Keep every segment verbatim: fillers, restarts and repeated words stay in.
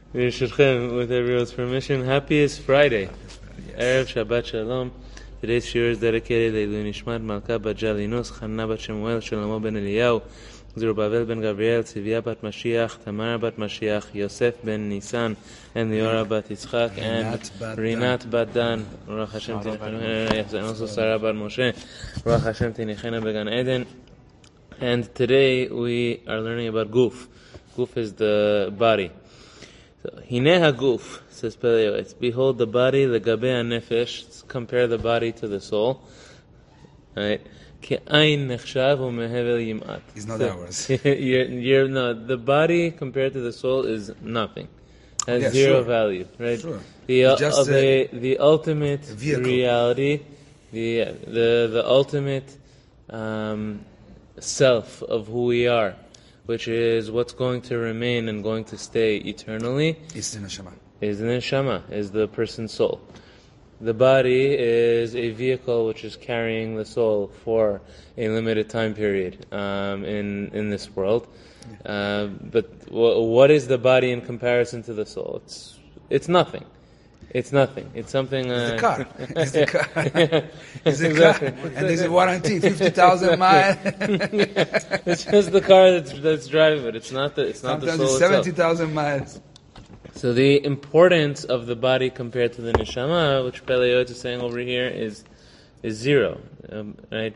With everyone's permission, happiest Friday. Erev Shabbat Shalom. Today's shiur is dedicated to Leilu Nishmat Malka Bat Jalinus, Channa Bat Shemuel, Shlomo Ben Eliyahu, Zerubbabel Ben Gabriel, Tzivia Bat Mashiach, Tamara Bat Mashiach, Yosef Ben Nisan, and Liora Bat Yitzchak, and Rinat Bat Dan, Ruach Hashem Tinichena, and also Sarah Bat Moshe, Ruach Hashem Tinichena Began Eden. And today we are learning about Guf. Guf is the body. So, Hineh HaGuf, says Pele Yoetz, behold the body, the Gabe HaNefesh, compare the body to the soul. Right? Ke'ain nechshav u'mehevel yim'at. It's not ours. you're, you're not. The body compared to the soul is nothing. Has yeah, zero sure. value, right? Sure. The, uh, just the, the ultimate reality, the, the, the ultimate um, self of who we are, which is what's going to remain and going to stay eternally, is the neshama. Is the neshama, is the person's soul. The body is a vehicle which is carrying the soul for a limited time period um, in in this world. Uh, but w- what is the body in comparison to the soul? It's it's nothing. It's nothing. It's something. Uh, it's a car. It's a car. It's a car. And there's a warranty, fifty thousand miles. It's just the car that's that's driving it. It's not the. It's not Sometimes the soul it's seventy thousand miles. So the importance of the body compared to the neshama, which Pele Yoetz is saying over here, is is zero, um, right?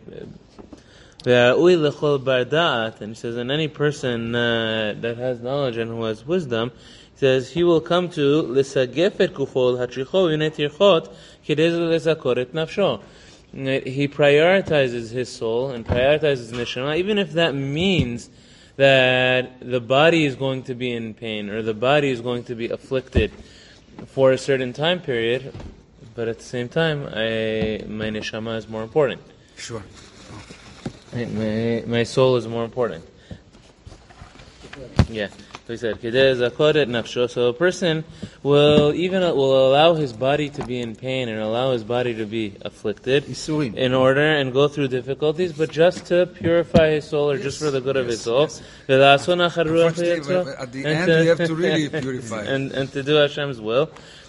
And he says, and any person uh, that has knowledge and who has wisdom, he says he will come to l'sagef et gufo l'hatricho v'netirchot k'dezu l'zakor et nafsho. He prioritizes his soul and prioritizes neshama, even if that means that the body is going to be in pain or the body is going to be afflicted for a certain time period, but at the same time, I, my neshama is more important. Sure. My, my soul is more important. Yeah. So he said, so a person will even will allow his body to be in pain and allow his body to be afflicted in order and go through difficulties, but just to purify his soul or yes, just for the good yes, of his soul. Yes. At the end, we have to really purify and, and to do Hashem's will.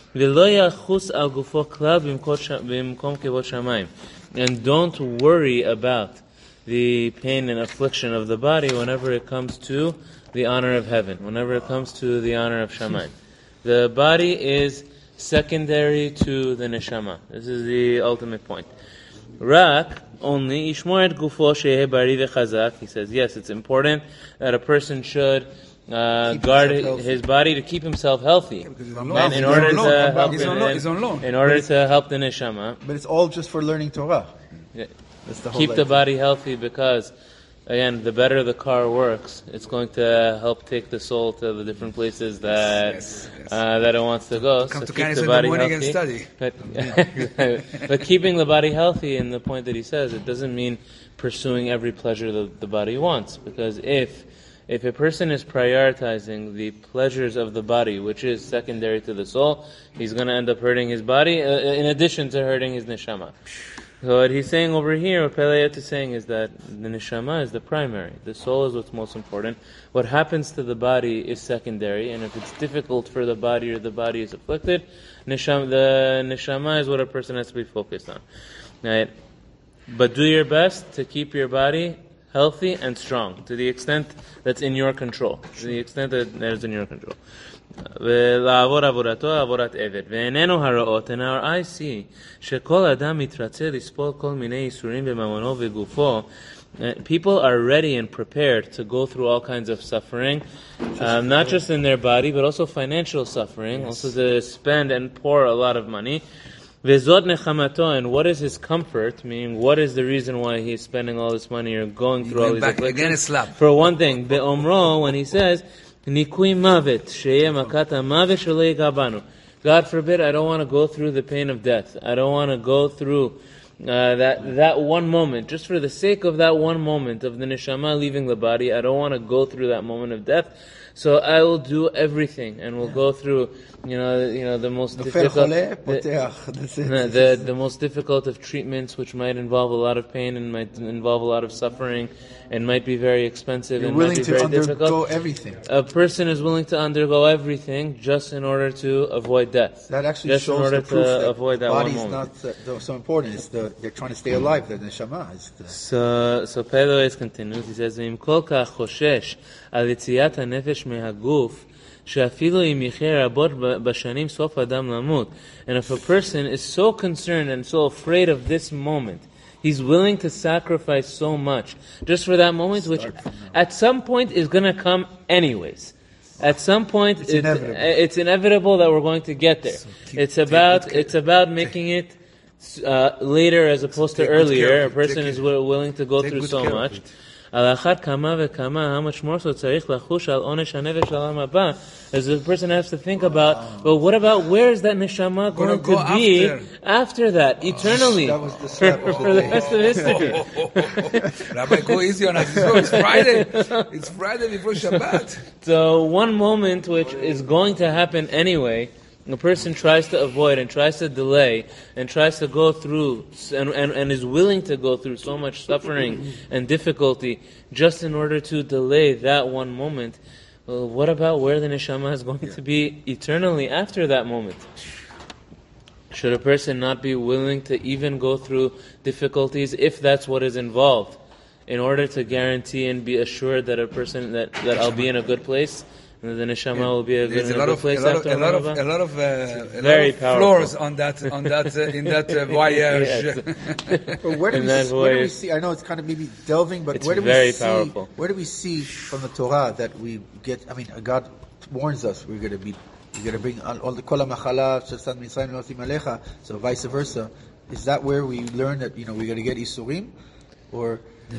And don't worry about the pain and affliction of the body whenever it comes to the honor of heaven, whenever it comes to the honor of Shamayim. The body is secondary to the neshama. This is the ultimate point. Rak, only, ishmor et gufo shehe bari v'chazak. He says, yes, it's important that a person should uh, guard his body to keep himself healthy. Yeah, and in order to help he's on loan. He's on loan. In order to help the neshama. But it's all just for learning Torah. Yeah. That's the whole keep idea. the body healthy because, again, the better the car works, it's going to help take the soul to the different places that yes, yes. Uh, that it wants to go. Come so to keep the body morning healthy. And study. But, but keeping the body healthy, in the point that he says, it doesn't mean pursuing every pleasure that the body wants. Because if if a person is prioritizing the pleasures of the body, which is secondary to the soul, he's going to end up hurting his body, uh, in addition to hurting his neshama. So what he's saying over here, what Pele Yoetz is saying is that the neshama is the primary. The soul is what's most important. What happens to the body is secondary, and if it's difficult for the body or the body is afflicted, neshama, the neshama is what a person has to be focused on. Right? But do your best to keep your body healthy and strong, to the extent that's in your control, to the extent that that is in your control. ולעבור עבורתו עבורת עבד. ואיננו הרעות, and our eyes see, שכל אדם מתרצה לספול כל מיני ייסורים בממונו וגופו. People are ready and prepared to go through all kinds of suffering, um, not just in their body, but also financial suffering, yes. Also to spend and pour a lot of money. Vezot nechamato, and what is his comfort? Meaning, what is the reason why he's spending all this money or going through all these afflictions? Again, a slap. For one thing, be'omro, when he says, Nikui mavet, sheye makata mavet shalei gabanu. God forbid, I don't want to go through the pain of death. I don't want to go through uh, that that one moment, just for the sake of that one moment of the neshama leaving the body. I don't want to go through that moment of death. So I will do everything, and we'll yeah. go through, you know, you know, the most difficult, the, the, the most difficult of treatments, which might involve a lot of pain and might involve a lot of suffering, and might be very expensive. You're and willing might be to very undergo difficult. everything. A person is willing to undergo everything just in order to avoid death. That actually just shows in order the proof to that avoid the that body's one moment. not uh, so important. It's the they're trying to stay alive. The neshama is the So, so Pedro continues. He says, "Im kol כך חושש על יציאת הנפש מהגוף, שאפילו אם יחיה רבות בשנים סוף אדם למות." And if a person is so concerned and so afraid of this moment, he's willing to sacrifice so much just for that moment, which at some point is going to come anyways. At some point, it's, it's, inevitable. it's inevitable that we're going to get there. So keep, it's about take, it's about making it uh, later as opposed so to earlier. A person is willing to go through so much. על אחת כמה וכמה, how much more so צריך לחוש על עונש הנפש של העולם הבא, as the person has to think about, well, what about where is that neshama going to go be after. after that, eternally, that was the slap for, of the for the day. rest of history? Oh, oh, oh, oh. Rabbi, go easy on us. It's Friday. It's Friday before Shabbat. So one moment which is going to happen anyway, a person tries to avoid and tries to delay and tries to go through and, and, and is willing to go through so much suffering and difficulty just in order to delay that one moment. Well, what about where the neshama is going yeah. to be eternally after that moment? Should a person not be willing to even go through difficulties if that's what is involved in order to guarantee and be assured that a person that, that I'll be in a good place? And the neshama yeah. will be a good, in a good place a lot after a lot of a lot of, uh, a very lot of powerful. floors on that on that uh, in that uh, voyage. But where do, we see, where do we see? I know it's kind of maybe delving, but it's where do very we see? Powerful. Where do we see from the Torah that we get? I mean, God warns us we're going to be we're going to bring all the kol hamachala shesad mitzrayim nosim alecha. So vice versa. Is that where we learn that you know we're going to get isurim, or?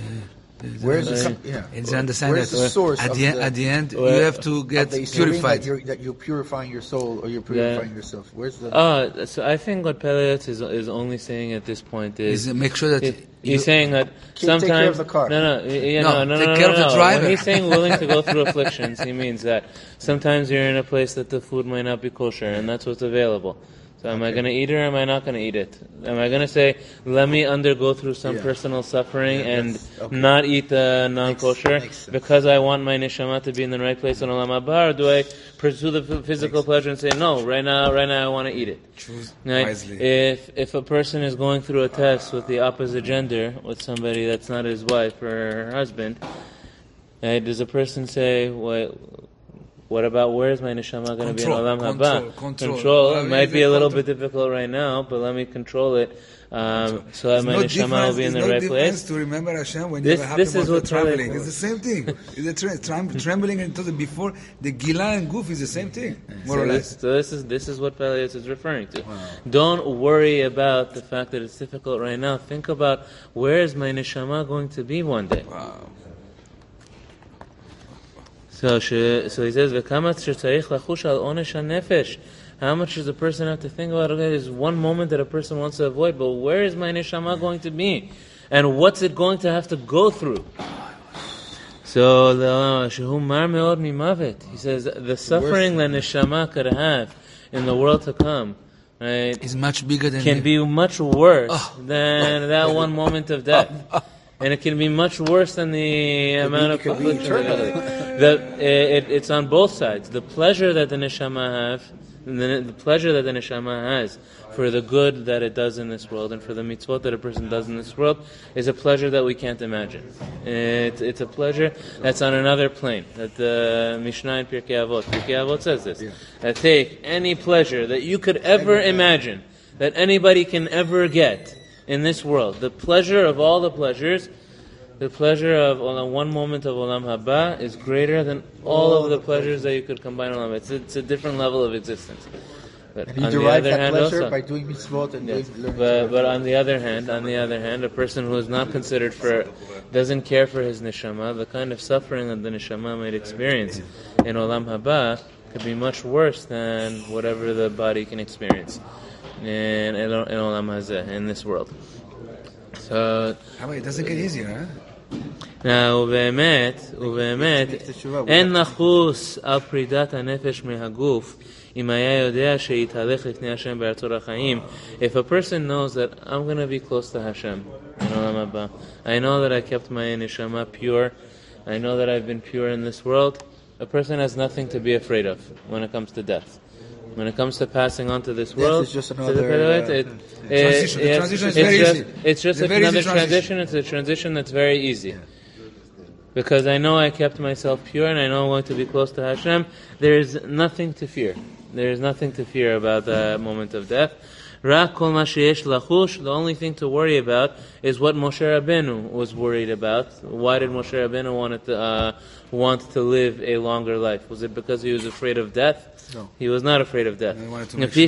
Where is it? Yeah. It's understand Where's that the source at the, the, at the end you have to get purified. That you're, that you're purifying your soul or you're purifying yeah. yourself. Where's the? Uh, so I think what Peleitz is is only saying at this point is, is make sure that it, he's saying that sometimes take care of the car. no no yeah, no no no, take no, care no, of the no. driver. When he's saying willing to go through afflictions, he means that sometimes you're in a place that the food might not be kosher and that's what's available. So am okay. I going to eat it or am I not going to eat it? Am I going to say, let me undergo through some yeah. personal suffering yeah, and okay. not eat the non-kosher makes, makes because I want my neshama to be in the right place in Olam Haba? Or do I pursue the physical makes pleasure and say, no, right now, right now I want to eat it? Choose right? wisely. If, if a person is going through a test with the opposite gender, with somebody that's not his wife or her husband, right, does a person say, well, what about where is my neshama going to be in Olam Haba? Control. control. It might be a little bit difficult right now, but let me control it um, so that my no neshama will be in the no right place. To remember Hashem when this, you have this is what traveling. It's the same thing. It's the tra- trembling until the before the Gila and Guf is the same thing, more so or this, less. So this is this is what Peleitz is referring to. Wow. Don't worry about the fact that it's difficult right now. Think about where is my neshama going to be one day. Wow. So, she, so he says, "V'kamat shetzarich lachush al onesh hanefesh." How much does a person have to think about? Okay, there's one moment that a person wants to avoid, but where is my neshama going to be, and what's it going to have to go through? So, the shehu mar meod mimavet. He says the suffering that neshama could have in the world to come, right, is much bigger than can the... be much worse oh. than that one moment of death. And it can be much worse than the it amount be, of it affliction. The, it, it's on both sides. The pleasure that the neshama have, the, the pleasure that the neshama has for the good that it does in this world and for the mitzvot that a person does in this world is a pleasure that we can't imagine. It, it's a pleasure that's on another plane. That the Mishnah in Pirkei Avot, Pirkei Avot says this. Yeah. That take any pleasure that you could ever imagine, that anybody can ever get in this world, the pleasure of all the pleasures, the pleasure of one moment of Olam Haba is greater than all of the pleasures that you could combine in Olam. It's, it's a different level of existence. But and you on derive the other that hand pleasure also, by doing mitzvot and yes, doing learning. But, but on the other hand, on the other hand, a person who is not considered for, doesn't care for his neshama, the kind of suffering that the neshama might experience in Olam Haba could be much worse than whatever the body can experience in, in Olam Hazeh, in this world. So how about it doesn't get easier, huh? Now, ובאמת, ובאמת, אין לחוס על פרידת הנפש מהגוף, אם היה יודע שיתהלך לפני השם בארצות החיים. If a person knows that I'm going to be close to Hashem, in Olam Haba, I know that I kept my neshama pure, I know that I've been pure in this world, a person has nothing to be afraid of when it comes to death. When it comes to passing on to this world, death is just another it, uh, it, transition. It, The transition is it's very just, easy. It's just It's a very another easy transition. transition. It's a transition that's very easy. Because I know I kept myself pure and I know I'm going to be close to Hashem. There is nothing to fear. There is nothing to fear about the moment of death. Rak kol ma sheyesh lachush. The only thing to worry about is what Moshe Rabbeinu was worried about. Why did Moshe Rabbeinu want to uh, want to live a longer life? Was it because he was afraid of death? No. He was not afraid of death. He wanted to make sure.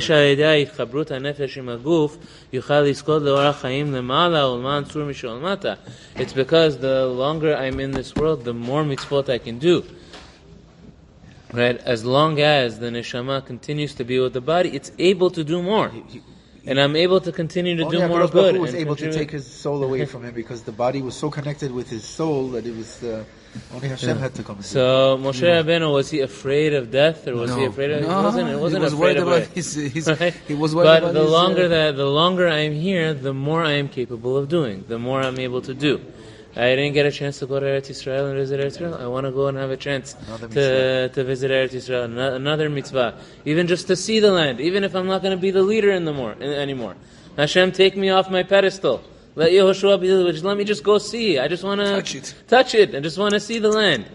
It's because the longer I'm in this world, the more mitzvot I can do. Right? As long as the neshama continues to be with the body, it's able to do more. And I'm able to continue to Only do more HaKadosh Baruch good. Hu was and able to contribute. take his soul away from him because the body was so connected with his soul that it was uh, only Hashem had to come. So Moshe Rabbeinu, was he afraid of death, or was No. he afraid of? No, He wasn't. It wasn't he was afraid worried of about it. his, his Right? he was worried But about the his, longer uh, that the longer I'm here, the more I am capable of doing, the more I'm able to do. I didn't get a chance to go to Eretz Yisrael and visit Eretz Yisrael. I want to go and have a chance Another to to visit Eretz Yisrael. Ano- Another mitzvah, even just to see the land, even if I'm not going to be the leader in the more in, anymore. Hashem, take me off my pedestal. Let Yehoshua be the leader. Just let me just go see. I just want to Touch it. touch it. I just want to see the land.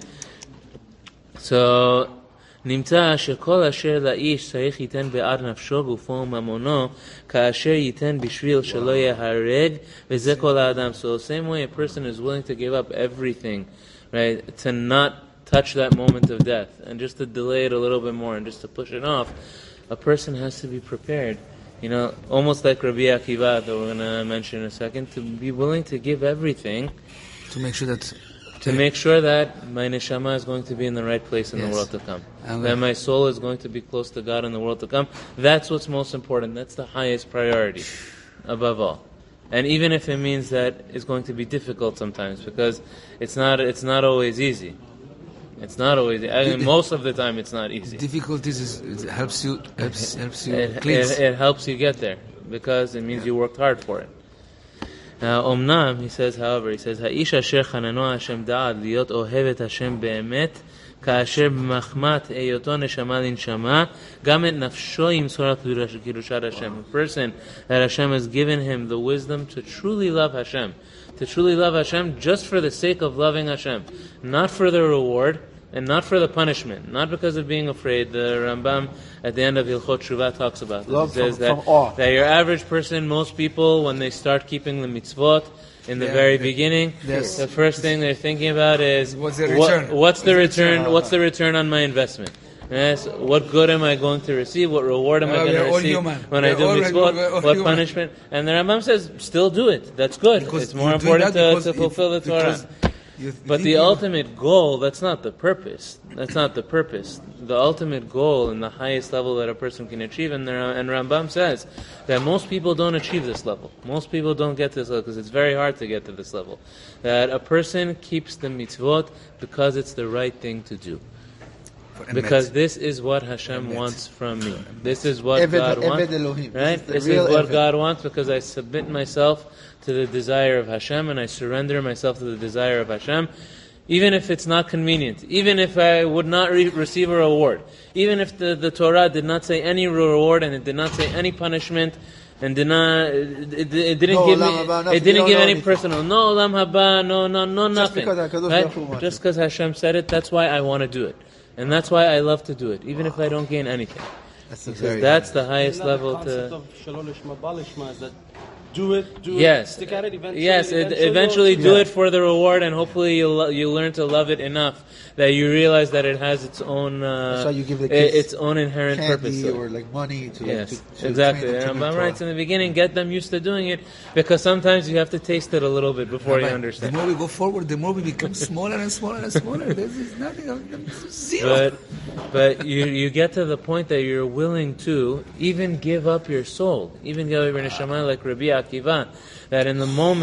So, נמצא שכל אשר לאיש צריך ייתן בעד נפשו גופו וממונו כאשר ייתן בשביל שלא יהרג וזה כל האדם. So the same way a person is willing to give up everything, right, to not touch that moment of death and just to delay it a little bit more and just to push it off, a person has to be prepared. You know, almost like Rabbi Akiva that we're going to mention in a second, to be willing to give everything to make sure that to make sure that my neshama is going to be in the right place in Yes. the world to come. And that we- my soul is going to be close to God in the world to come. That's what's most important. That's the highest priority above all. And even if it means that it's going to be difficult sometimes, because it's not it's not always easy. It's not always I mean, most of the time it's not easy. difficulties is, it helps you helps helps you It, cleanse. it, it helps you get there because it means you worked hard for it. Now, Omnam, he says, however, he says, האיש אשר חננו השם דעת להיות אוהב את השם באמת, כאשר במחמת היותו נשמה לנשמה, גם את נפשו ימסור על קדושת השם. A person that Hashem has given him the wisdom to truly love Hashem, to truly love Hashem just for the sake of loving Hashem, not for the reward, and not for the punishment, not because of being afraid. The Rambam at the end of Hilchot Shuvah talks about this. Love He says from- that, from awe. that your average person, most people, when they start keeping the mitzvot in the Yeah, very they- beginning, yes. the first thing they're thinking about is What's the what- return? what's the What's the return? return? What's the return on my investment? Yes, what good am I going to receive? What reward am Oh, I going we to are all receive human. when We I are do all- mitzvot? we are all What human. punishment? And the Rambam says, still do it. That's good. Because It's more you're doing important that to, because to fulfill it- the Torah. because you But think the you- ultimate goal, that's not the purpose. That's not the purpose. The ultimate goal and the highest level that a person can achieve, and, there, and Rambam says that most people don't achieve this level. Most people don't get to this level because it's very hard to get to this level. That a person keeps the mitzvot because it's the right thing to do. for emet. Because this is what Hashem Emet. wants from me. This is what Eved- God wants. Eved Elohim. This Right? is the This real is what Eved. God wants because I submit myself to the desire of Hashem and I surrender myself to the desire of Hashem. Even if it's not convenient, even if I would not re- receive a reward, even if the, the Torah did not say any reward and it did not say any punishment, and did not, it, it, it didn't No give Olam me, Haba, it nothing. You didn't don't give know any anything. personal, no Olam Haba, no, no, no, nothing. because HaKadosh Right? Baruch Hu wants Just it. because Hashem said it, that's why I want to do it, and that's why I love to do it, even if I don't gain anything. That's a Because very that's the highest Isn't that level the concept to. of Shalom Lishma, Ba Lishma, is that do it, do Yes. it, stick at it, eventually. Yes, it, eventually, eventually you'll do achieve it for the reward, and hopefully you lo- you learn to love it enough that you realize that it has its own uh, That's why you give the i- kids its own inherent purpose. candy to it. or like money to, Yes, like, to, to exactly. train them to And do Rambam Torah. writes in the beginning, get them used to doing it, because sometimes you have to taste it a little bit before you Rabbi, understand. The more we go forward, the more we become smaller and smaller and smaller. This is nothing. Zero. But but you you get to the point that you're willing to even give up your soul, even give up your neshama, like Rabbi Akiva, that in the moment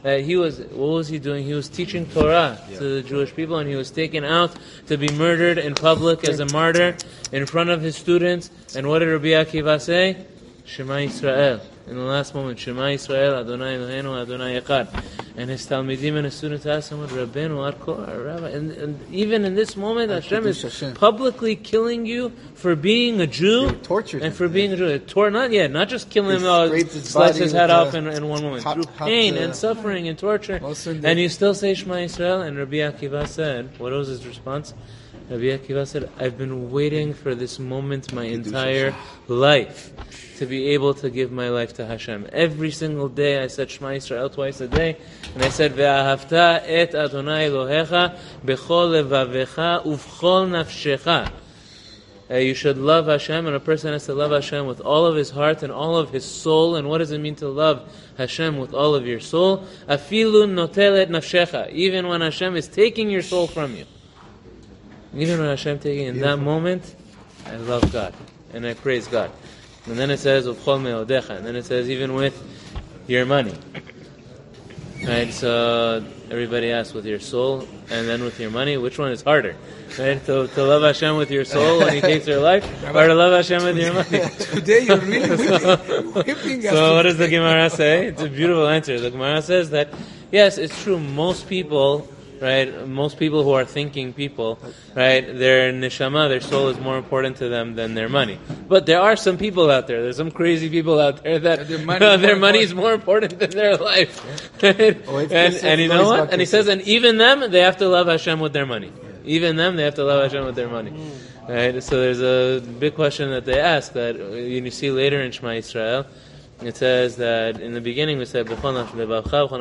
Uh, he was, what was he doing? He was teaching Torah yeah. to the Jewish people, and he was taken out to be murdered in public as a martyr in front of his students. And what did Rabbi Akiva say? Shema Yisrael. In the last moment, Shema Yisrael, Adonai Eloheinu, Adonai Echad. And his Talmidim and his students asked him, Rabbeinu, Arko, Rabbi. And, and even in this moment, Hashem is Hashem. publicly killing you for being a Jew and for being a Jew. Tor, not yet, not just killing him, uh, slice his head off in, in one moment. Hot, Through hot, pain uh, and suffering and torture. And you still say Shema Yisrael. And Rabbi Akiva said, what was his response? Rabbi Akiva said, I've been waiting for this moment my entire life to be able to give my life to Hashem. Every single day I said Shema Yisrael twice a day, and I said, Ve'ahavta et Adonai Elohecha b'chol levavecha uv'chol nafshecha. Uh, you should love Hashem, and a person has to love Hashem with all of his heart and all of his soul. And what does it mean to love Hashem with all of your soul? Afilu notel et nafshecha. Even when Hashem is taking your soul from you. Even when Hashem taking in Beautiful. that moment, I love God and I praise God. And then it says Uvchol me'odecha, and then it says even with your money. Right? So everybody asks with your soul and then with your money, which one is harder? Right? To, to love Hashem with your soul when He takes your life, or to love Hashem with your money? Today you're really whipping, whipping us. So what does the Gemara say? It's a beautiful answer. The Gemara says that yes, it's true. Most people. Right, most people who are thinking people, right, their neshama, their soul is more important to them than their money. But there are some people out there, there's some crazy people out there that their money, uh, their money is more important than their life. Right? Oh, and and you know what? And he says, and even them, they have to love Hashem with their money. Even them, they have to love Hashem with their money. Right? So there's a big question that they ask that you see later in Shema Yisrael. It says that in the beginning we said then later in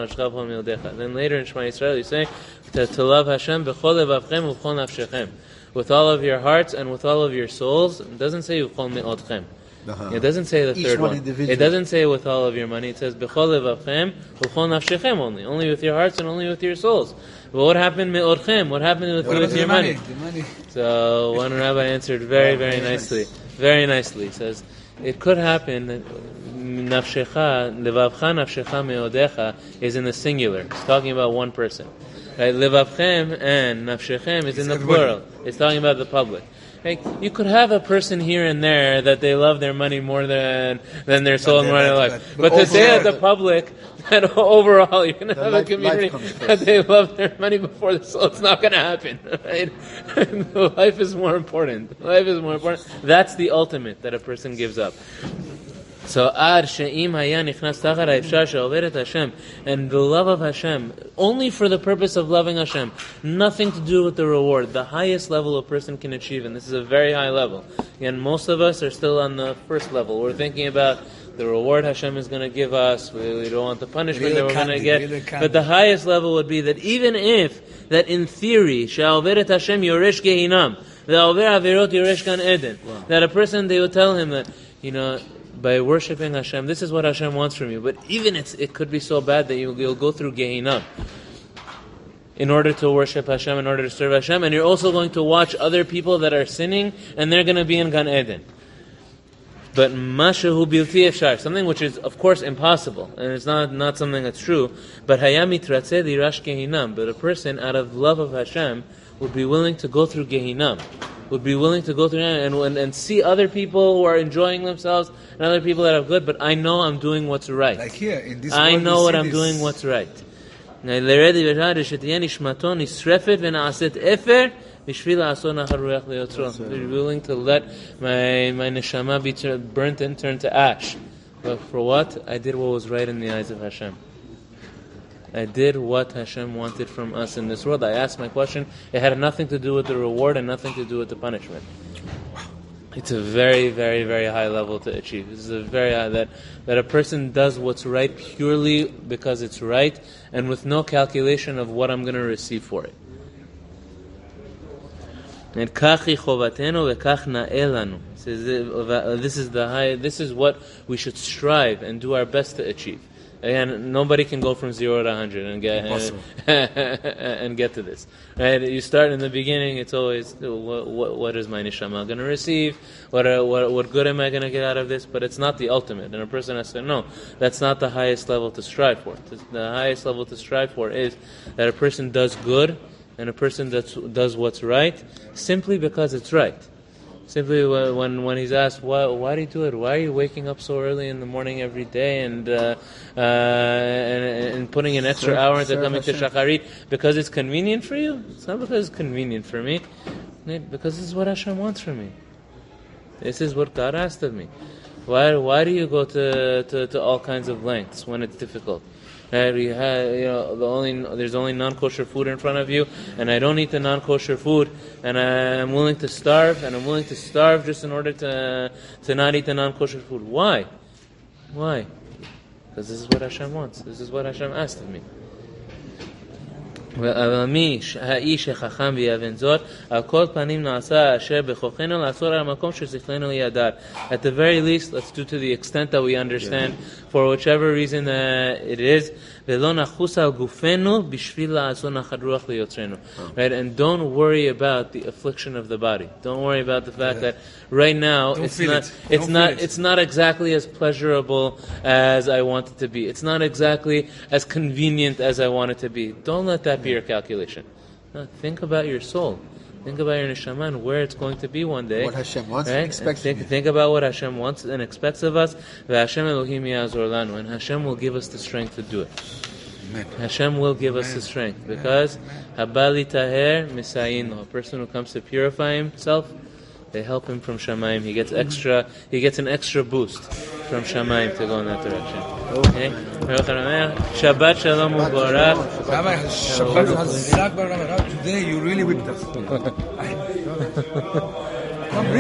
Shema Yisrael you say to, to love Hashem with all of your hearts and with all of your souls. It doesn't say uh-huh. It doesn't say the Each third one. one. It doesn't say with all of your money. It says only, only with your hearts and only with your souls. But what happened me'orchem? What happened with, with your money? money? So one rabbi answered very, very nicely. Very nicely. He says it could happen that nafshecha, levavcha nafshecha me'odecha is in the singular. It's talking about one person. Right? Levavchem and nafshechem is in the plural. It's talking about the public. Right? You could have a person here and there that they love their money more than than their soul and more than their life. But, but to say that the public, that overall you're going to have life, a community that they love their money before the soul, it's not going to happen. Right? Life is more important. Life is more important. That's the ultimate that a person gives up. So, ad she'im haya nichnas tachar ha'efshar she'overet Hashem, and the love of Hashem, only for the purpose of loving Hashem, nothing to do with the reward, the highest level a person can achieve, and this is a very high level. Again, most of us are still on the first level. We're thinking about the reward Hashem is going to give us, we, we don't want the punishment that we're going to get, but the highest level would be that even if, that in theory, she'overet Hashem yoresh gehinam, ve'over averot yoresh gan eden, that a person, they would tell him that, you know, by worshipping Hashem, this is what Hashem wants from you. But even it's, it could be so bad that you'll, you'll go through Gehinnom in order to worship Hashem, in order to serve Hashem. And you're also going to watch other people that are sinning, and they're going to be in Gan Eden. But mashahu bilti efshar, something which is, of course, impossible, and it's not, not something that's true. But hayam mitratzeh lirash Gehinnom. But a person, out of love of Hashem, would be willing to go through Gehinnom. Would be willing to go through and, and and see other people who are enjoying themselves and other people that are good, but I know I'm doing what's right. Like here, in this I world, know what I'm this. doing what's right. Be willing to let my my neshama be burnt and turned to ash. But for what? I did what was right in the eyes of Hashem. I did what Hashem wanted from us in this world. I asked my question. It had nothing to do with the reward and nothing to do with the punishment. It's a very, very, very high level to achieve. This is a very high, that, that a person does what's right purely because it's right and with no calculation of what I'm going to receive for it. And kachi chovatenu vekach na'elanu. This is the high. This is what we should strive and do our best to achieve. Again, nobody can go from zero to one hundred and get and get to this. Right? You start in the beginning. It's always what, what, what is my neshama going to receive? What, uh, what what good am I going to get out of this? But it's not the ultimate. And a person has to know that's not the highest level to strive for. The highest level to strive for is that a person does good and a person that does what's right simply because it's right. Simply when when he's asked, why, why do you do it? Why are you waking up so early in the morning every day and uh, uh, and, and putting an extra hour into coming to Shacharit? Because it's convenient for you? It's not because it's convenient for me. Because this is what Hashem wants from me. This is what God asked of me. Why why do you go to, to, to all kinds of lengths when it's difficult? Uh, you, have, you know, the only there's only non-kosher food in front of you, and I don't eat the non-kosher food, and I'm willing to starve, and I'm willing to starve just in order to to not eat the non-kosher food. Why? Why? Because this is what Hashem wants. This is what Hashem asked of me. אבל מי האיש החכם ויבין זאת, על כל פנים נעשה אשר בכוחנו לעצור על המקום ששכלנו ידע. At the very least, let's do to the extent that we understand, for whichever reason uh, it is, ולא נחוס על גופנו בשביל לעשות נחת רוח ליוצרנו. Right? And don't worry about the affliction of the body. Don't worry about the fact that right now don't it's feel not it. it's Don't not feel it. it's not exactly as pleasurable as I want it to be. It's not exactly as convenient as I want it to be. Don't let that be your calculation. No, think about your soul. Think about your neshama and where it's going to be one day. What Hashem wants right? and expects think, from you. think about what Hashem wants and expects of us. Hashem Elohim Ya'azor Lanu, and Hashem will give us the strength to do it. Amen. Hashem will give us the strength because Habali Taher Misayino, a person who comes to purify himself, they help him from Shamayim. He gets extra. He gets an extra boost from Shamayim to go in that direction. Okay. Shabbat Shalom U'Borach. Rabbi, Shabbat Hazak Bar Rabbi, today you really whipped us.